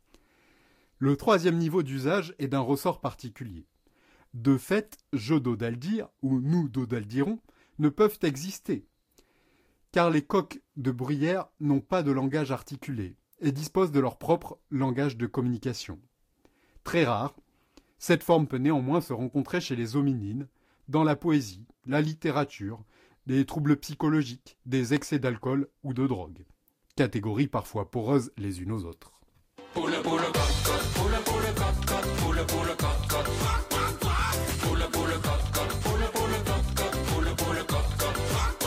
Le troisième niveau d'usage est d'un ressort particulier. De fait, je Dodel-Dire ou nous Dodel-Dirons ne peuvent exister, car les coqs de bruyère n'ont pas de langage articulé et disposent de leur propre langage de communication. Très rare, cette forme peut néanmoins se rencontrer chez les hominines, dans la poésie, la littérature, des troubles psychologiques, des excès d'alcool ou de drogue, catégories parfois poreuses les unes aux autres. Poule, poule, cote, cote, poule, poule, cote, cote, poule, poule, cote, cote. Poule, poule, cote, cote, poule, poule, cote, cote, poule, poule, cote, cote.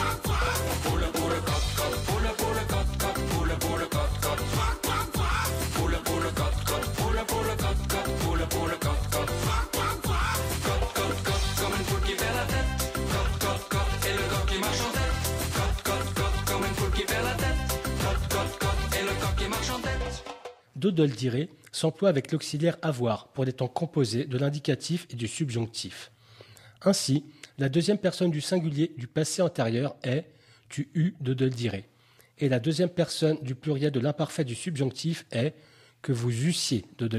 Poule, poule, cote, cote, poule, poule, cote, cote, poule, poule, cote, cote. Poule, poule, cote, cote, poule, poule, cote, cote, poule, poule, cote, cote. Cote, cote, cote, comme une poule qui perd la tête. Cote, cote, cote, et le coq qui marche en tête. Cote, cote, cote, comme une poule qui perd la tête. Cote, cote, cote, et le coq qui marche en tête. Dodel-Diré s'emploie avec l'auxiliaire avoir pour des temps composés de l'indicatif et du subjonctif. Ainsi, la deuxième personne du singulier du passé antérieur est « tu eus Dodel-Diré » et la deuxième personne du pluriel de l'imparfait du subjonctif est « que vous eussiez Dodel-Diré ».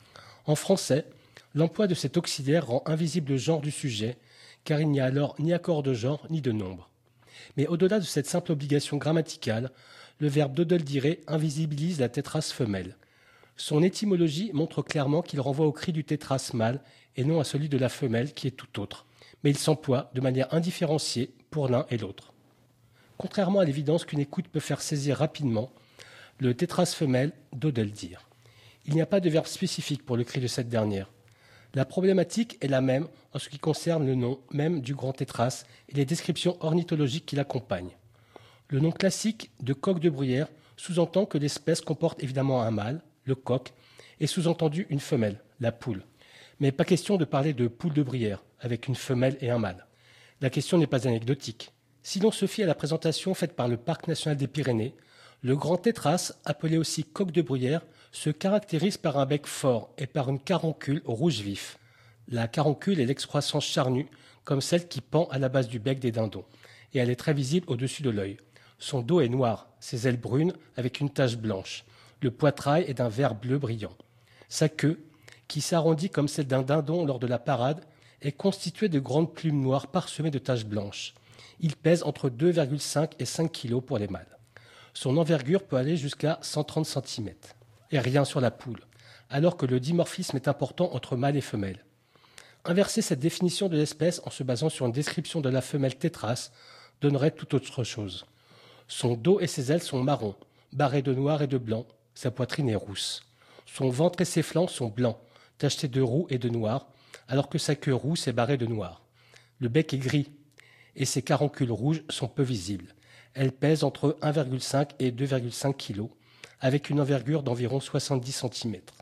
En français, l'emploi de cet auxiliaire rend invisible le genre du sujet, car il n'y a alors ni accord de genre ni de nombre. Mais au-delà de cette simple obligation grammaticale, le verbe Dodel-Diré invisibilise la tétrase femelle. Son étymologie montre clairement qu'il renvoie au cri du tétras mâle et non à celui de la femelle qui est tout autre, mais il s'emploie de manière indifférenciée pour l'un et l'autre. Contrairement à l'évidence qu'une écoute peut faire saisir rapidement, le tétras femelle Dodel-Dire. Il n'y a pas de verbe spécifique pour le cri de cette dernière. La problématique est la même en ce qui concerne le nom même du grand tétras et les descriptions ornithologiques qui l'accompagnent. Le nom classique de coq de bruyère sous-entend que l'espèce comporte évidemment un mâle, le coq, et sous-entendu une femelle, la poule. Mais pas question de parler de poule de bruyère, avec une femelle et un mâle. La question n'est pas anecdotique. Si l'on se fie à la présentation faite par le Parc national des Pyrénées, le grand tétras, appelé aussi coq de bruyère, se caractérise par un bec fort et par une caroncule rouge vif. La caroncule est l'excroissance charnue, comme celle qui pend à la base du bec des dindons, et elle est très visible au-dessus de l'œil. Son dos est noir, ses ailes brunes avec une tache blanche. Le poitrail est d'un vert bleu brillant. Sa queue, qui s'arrondit comme celle d'un dindon lors de la parade, est constituée de grandes plumes noires parsemées de taches blanches. Il pèse entre deux virgule cinq et cinq kilos pour les mâles. Son envergure peut aller jusqu'à cent trente centimètres. Et rien sur la poule, alors que le dimorphisme est important entre mâle et femelle. Inverser cette définition de l'espèce en se basant sur une description de la femelle tétras donnerait tout autre chose. Son dos et ses ailes sont marrons, barrés de noir et de blanc. Sa poitrine est rousse. Son ventre et ses flancs sont blancs, tachetés de roux et de noir, alors que sa queue rousse est barrée de noir. Le bec est gris, et ses caroncules rouges sont peu visibles. Elle pèse entre un virgule cinq et deux virgule cinq kilos, avec une envergure d'environ soixante-dix centimètres.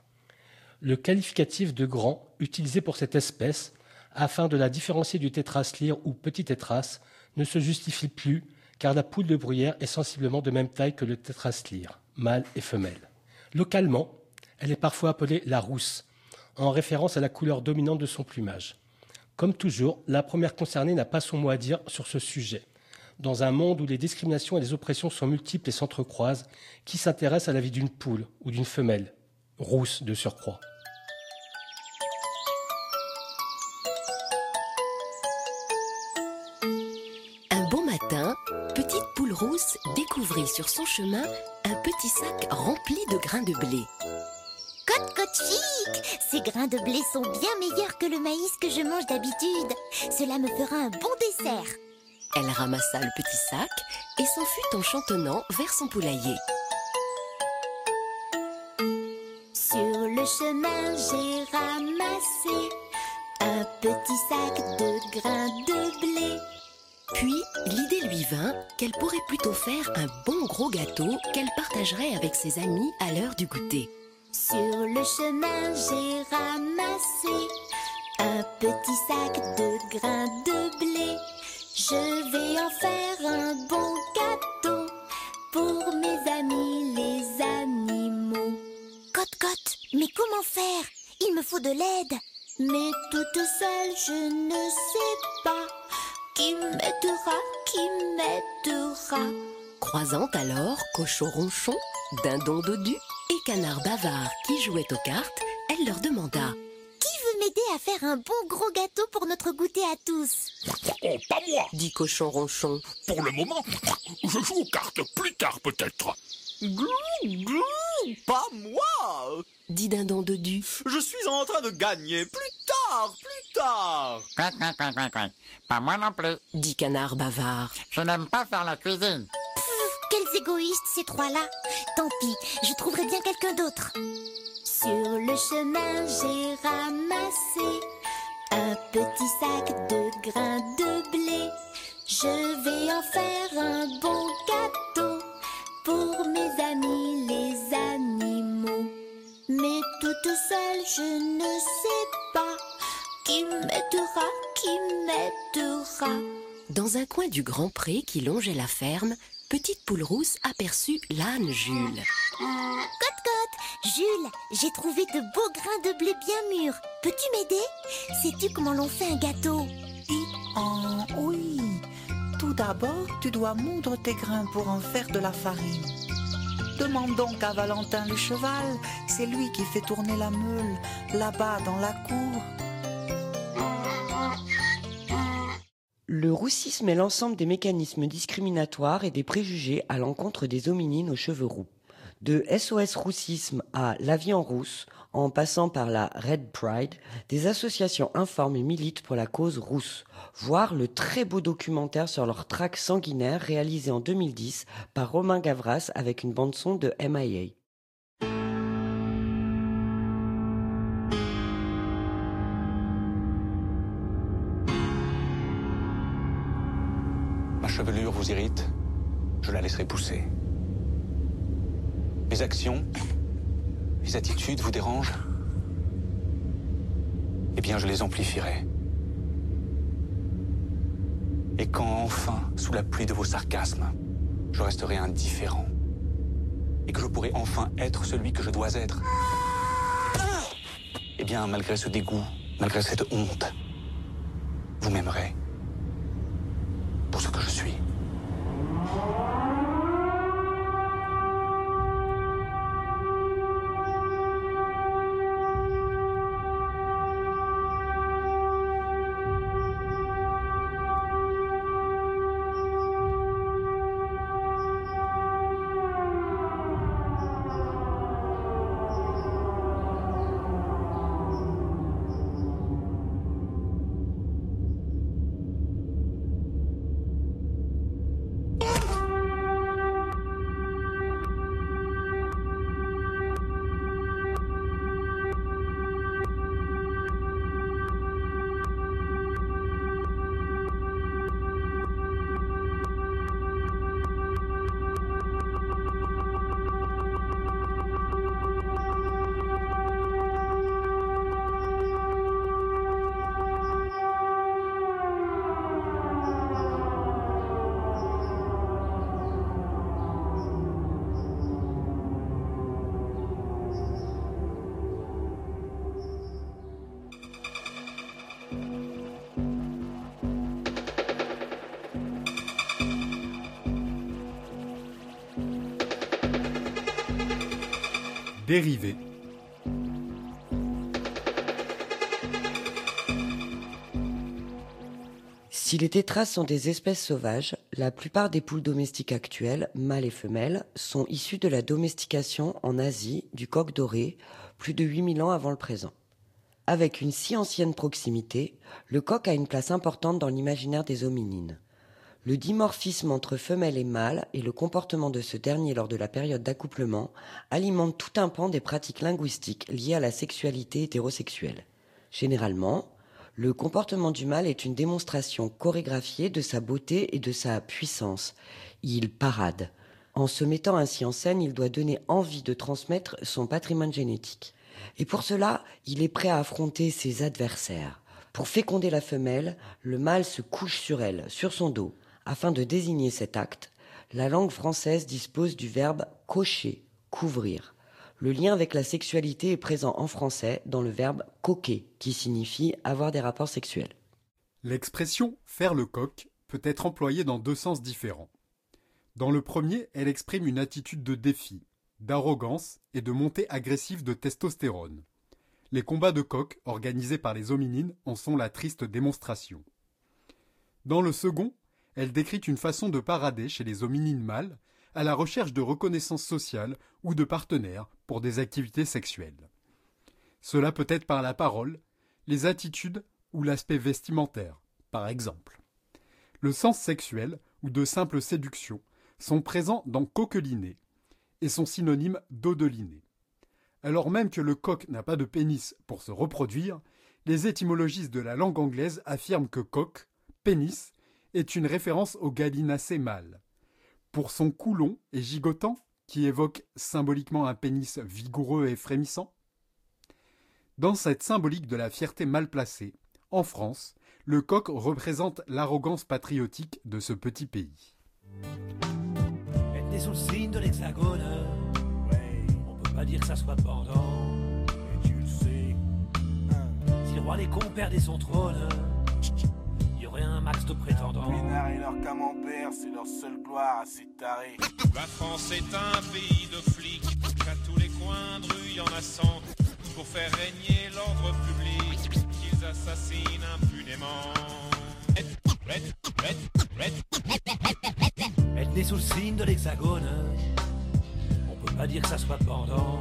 Le qualificatif de grand, utilisé pour cette espèce, afin de la différencier du tétras lyre ou petit tétras, ne se justifie plus, car la poule de bruyère est sensiblement de même taille que le tétras lyre, mâle et femelle. Localement, elle est parfois appelée la rousse, en référence à la couleur dominante de son plumage. Comme toujours, la première concernée n'a pas son mot à dire sur ce sujet. Dans un monde où les discriminations et les oppressions sont multiples et s'entrecroisent, qui s'intéresse à la vie d'une poule ou d'une femelle, rousse de surcroît? Un bon matin, petite poule rousse découvrit sur son chemin un petit sac rempli de grains de blé. Cote, cote chic! Ces grains de blé sont bien meilleurs que le maïs que je mange d'habitude. Cela me fera un bon dessert. Elle ramassa le petit sac et s'enfuit en chantonnant vers son poulailler. le chemin, j'ai ramassé un petit sac de grains de blé. Puis, l'idée lui vint qu'elle pourrait plutôt faire un bon gros gâteau qu'elle partagerait avec ses amis à l'heure du goûter. Sur le chemin, j'ai ramassé un petit sac de grains de blé. Je vais en faire un bon gâteau pour mes amis les animaux. Cote-cote, mais comment faire? Il me faut de l'aide. Mais toute seule, je ne sais pas. Qui m'aidera, qui m'aidera? Croisant alors Cochon Ronchon, Dindon Dodu et Canard Bavard qui jouaient aux cartes, elle leur demanda: Qui veut m'aider à faire un bon gros gâteau pour notre goûter à tous? Oh, pas moi! Dit Cochon Ronchon. Pour le moment, je joue aux cartes, plus tard peut-être. Glou, glou, pas moi! Dit Dindon Dodu. Je suis en train de gagner, plus tard, plus tard! Quack, quack, quack, quack, quack. Pas moi non plus. Dit Canard Bavard. Je n'aime pas faire la cuisine. Pff, quels égoïstes ces trois-là. Tant pis, je trouverai bien quelqu'un d'autre. Sur le chemin, j'ai ramassé un petit sac de grains de blé. Je vais en faire un bon gâteau pour mes amis les animaux. Mais toute seule, je ne sais pas qui m'aidera, qui m'aidera. Dans un coin du grand pré qui longeait la ferme, Petite Poule Rousse aperçut l'âne Jules. Cote-cote, Jules, j'ai trouvé de beaux grains de blé bien mûrs. Peux-tu m'aider? Sais-tu comment l'on fait un gâteau? Oh, oui. Tout d'abord, tu dois moudre tes grains pour en faire de la farine. Demande donc à Valentin le cheval, c'est lui qui fait tourner la meule, là-bas dans la cour. Le roussisme est l'ensemble des mécanismes discriminatoires et des préjugés à l'encontre des hominines aux cheveux roux. De S O S Roussisme à La Vie en Rousse, en passant par la Red Pride, des associations informent et militent pour la cause rousse. Voir le très beau documentaire sur leur traque sanguinaire réalisé en deux mille dix par Romain Gavras avec une bande-son de M I A. Ma chevelure vous irrite, je la laisserai pousser. Mes actions, mes attitudes vous dérangent? Eh bien, je les amplifierai. Et quand enfin, sous la pluie de vos sarcasmes, je resterai indifférent, et que je pourrai enfin être celui que je dois être, eh bien, malgré ce dégoût, malgré cette honte, vous m'aimerez pour ce que je suis. Dérivés. Si les tétras sont des espèces sauvages, la plupart des poules domestiques actuelles, mâles et femelles, sont issues de la domestication en Asie du coq doré, plus de huit mille ans avant le présent. Avec une si ancienne proximité, le coq a une place importante dans l'imaginaire des hominines. Le dimorphisme entre femelle et mâle et le comportement de ce dernier lors de la période d'accouplement alimentent tout un pan des pratiques linguistiques liées à la sexualité hétérosexuelle. Généralement, le comportement du mâle est une démonstration chorégraphiée de sa beauté et de sa puissance. Il parade. En se mettant ainsi en scène, il doit donner envie de transmettre son patrimoine génétique. Et pour cela, il est prêt à affronter ses adversaires. Pour féconder la femelle, le mâle se couche sur elle, sur son dos. Afin de désigner cet acte, la langue française dispose du verbe « cocher », couvrir. Le lien avec la sexualité est présent en français dans le verbe « coquer » qui signifie avoir des rapports sexuels. L'expression « faire le coq » peut être employée dans deux sens différents. Dans le premier, elle exprime une attitude de défi, d'arrogance et de montée agressive de testostérone. Les combats de coqs organisés par les hominines en sont la triste démonstration. Dans le second, elle décrit une façon de parader chez les hominines mâles à la recherche de reconnaissance sociale ou de partenaires pour des activités sexuelles. Cela peut être par la parole, les attitudes ou l'aspect vestimentaire, par exemple. Le sens sexuel ou de simple séduction sont présents dans coqueliner et sont synonymes d'odeliner. Alors même que le coq n'a pas de pénis pour se reproduire, les étymologistes de la langue anglaise affirment que coq, pénis, est une référence au gallinacé mâle. Pour son cou long et gigotant, qui évoque symboliquement un pénis vigoureux et frémissant. Dans cette symbolique de la fierté mal placée, en France, le coq représente l'arrogance patriotique de ce petit pays. Être né sous le signe de l'hexagone, ouais, on peut pas dire que ça soit pendant. Et tu le sais, hein. Si le roi des cons perdait son trône, il y aurait un max de prétendants. Pénard et leur camembert, c'est leur seule gloire à ces tarés. La France est un pays de flics, qu'à tous les coins de rue y en a cent, pour faire régner l'ordre public, qu'ils assassinent impunément. Être né sous le signe de l'hexagone, on peut pas dire que ça soit pendant.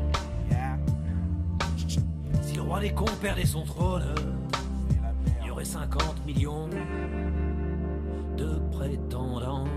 Si le roi des cons perdait son trône, il y aurait cinquante millions de prétendants.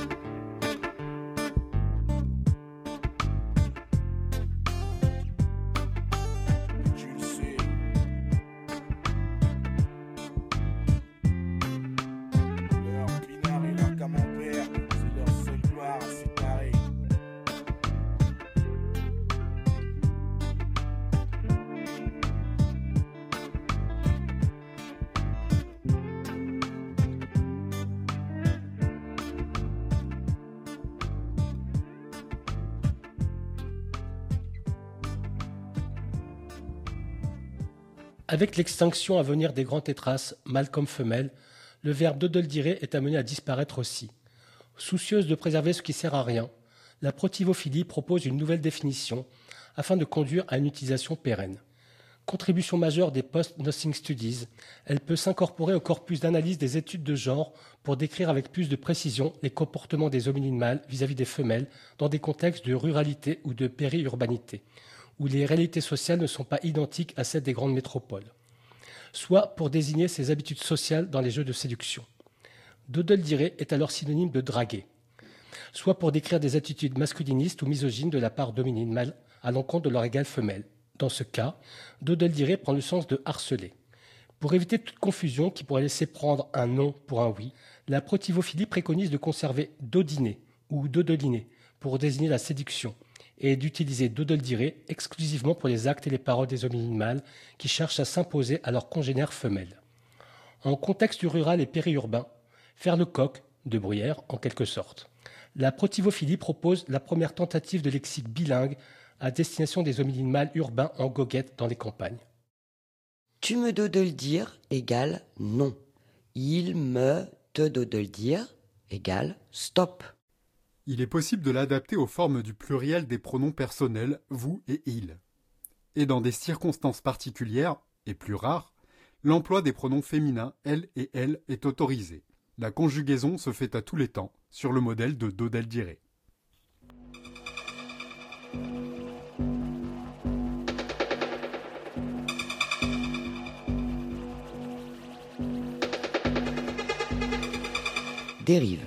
Avec l'extinction à venir des grands tétras, mâles comme femelles, le verbe dodeldirer est amené à disparaître aussi. Soucieuse de préserver ce qui sert à rien, la protivophilie propose une nouvelle définition afin de conduire à une utilisation pérenne. Contribution majeure des post-nothing studies, elle peut s'incorporer au corpus d'analyse des études de genre pour décrire avec plus de précision les comportements des hominines mâles vis-à-vis des femelles dans des contextes de ruralité ou de périurbanité, où les réalités sociales ne sont pas identiques à celles des grandes métropoles, soit pour désigner ses habitudes sociales dans les jeux de séduction. Dodeldirer est alors synonyme de draguer, soit pour décrire des attitudes masculinistes ou misogynes de la part d'hominines mâles à l'encontre de leur égale femelle. Dans ce cas, dodeldirer prend le sens de harceler. Pour éviter toute confusion qui pourrait laisser prendre un non pour un oui, la protivophilie préconise de conserver dodiner ou dodeliner pour désigner la séduction, et d'utiliser dodeldirer exclusivement pour les actes et les paroles des hominines mâles qui cherchent à s'imposer à leurs congénères femelles. En contexte rural et périurbain, faire le coq, de Bruyère en quelque sorte. La protivophilie propose la première tentative de lexique bilingue à destination des hominines mâles urbains en goguette dans les campagnes. Tu me dodeldire égale non. Il me te dodeldire égale stop. Il est possible de l'adapter aux formes du pluriel des pronoms personnels vous et il. Et dans des circonstances particulières, et plus rares, l'emploi des pronoms féminins elle et elle est autorisé. La conjugaison se fait à tous les temps, sur le modèle de dodeldirer. dérive.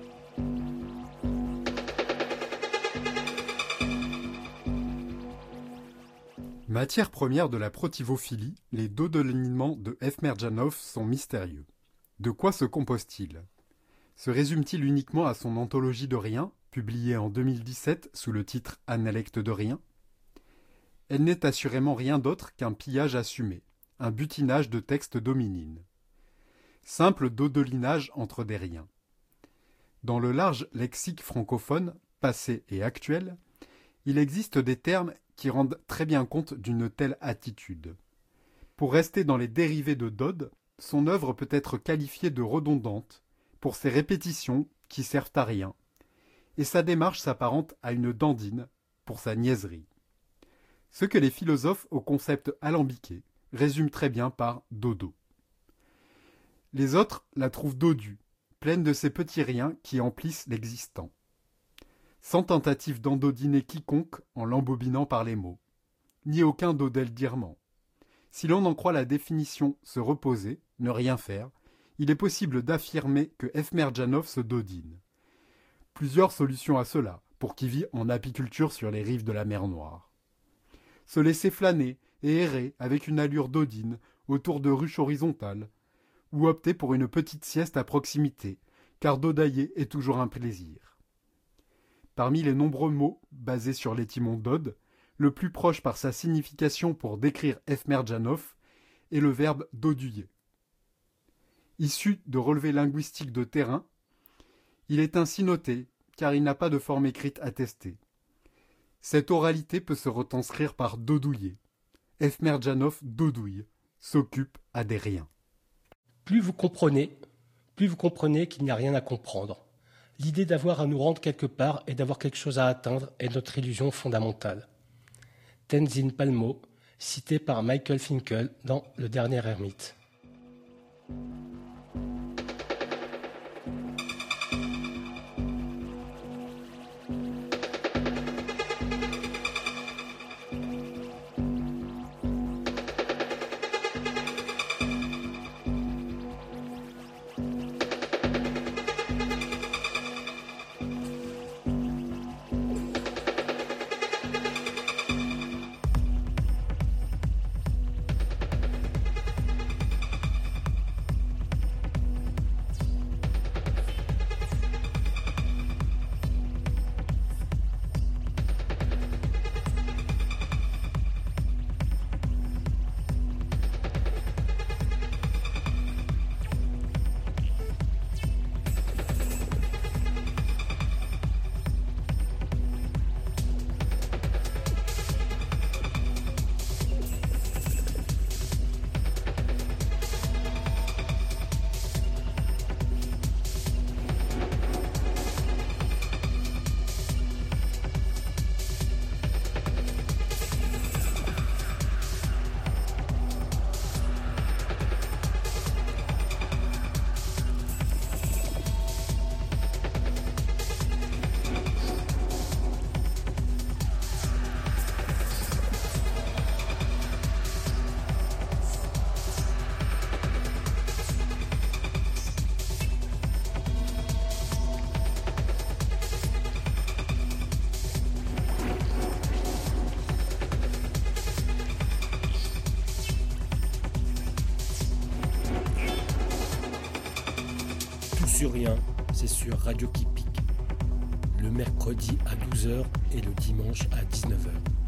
Matière première de la protivophilie, les dodelinnements de Efmerjanov sont mystérieux. De quoi se compose-t-il? Se résume-t-il uniquement à son anthologie de rien, publiée en deux mille dix-sept sous le titre Analecte de rien? Elle n'est assurément rien d'autre qu'un pillage assumé, un butinage de textes dominines. Simple dodelinage entre des riens. Dans le large lexique francophone, passé et actuel, il existe des termes qui rendent très bien compte d'une telle attitude. Pour rester dans les dérivés de Dode, son œuvre peut être qualifiée de redondante, pour ses répétitions qui servent à rien, et sa démarche s'apparente à une dandine, pour sa niaiserie. Ce que les philosophes au concept alambiqué résument très bien par dodo. Les autres la trouvent dodue, pleine de ces petits riens qui emplissent l'existant. Sans tentative d'endodiner quiconque en l'embobinant par les mots, ni aucun dodeldirement. Si l'on en croit la définition se reposer, ne rien faire, il est possible d'affirmer que Efmerjanov se dodine. Plusieurs solutions à cela, pour qui vit en apiculture sur les rives de la mer Noire. Se laisser flâner et errer avec une allure dodine autour de ruches horizontales, ou opter pour une petite sieste à proximité, car dodailler est toujours un plaisir. Parmi les nombreux mots basés sur l'étymon dode, le plus proche par sa signification pour décrire Efmerjanov est le verbe doduyer. Issu de relevés linguistiques de terrain, il est ainsi noté, car il n'a pas de forme écrite attestée. Cette oralité peut se retranscrire par dodouiller. Efmerjanov dodouille, s'occupe à des riens. Plus vous comprenez, plus vous comprenez qu'il n'y a rien à comprendre. L'idée d'avoir à nous rendre quelque part et d'avoir quelque chose à atteindre est notre illusion fondamentale. Tenzin Palmo, cité par Michael Finkel dans Le Dernier Ermite. Sur rien, c'est sur Radio Qui Pique, le mercredi à douze heures et le dimanche à dix-neuf heures.